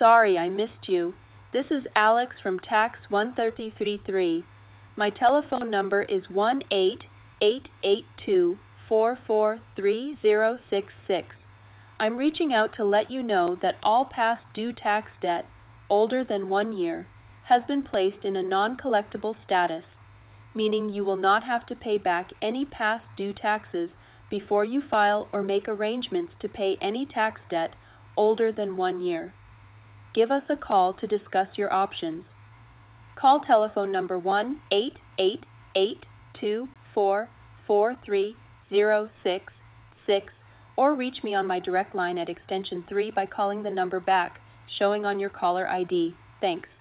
sorry I missed you. This is Alex from Tax 1333. My telephone number is 1-888-244-3066. I'm reaching out to let you know that all past due tax debt, older than 1 year, has been placed in a non-collectible status, meaning you will not have to pay back any past due taxes before you file or make arrangements to pay any tax debt older than 1 year. Give us a call to discuss your options. Call telephone number 1-888-244-3066 or reach me on my direct line at extension 3 by calling the number back, showing on your caller ID. Thanks.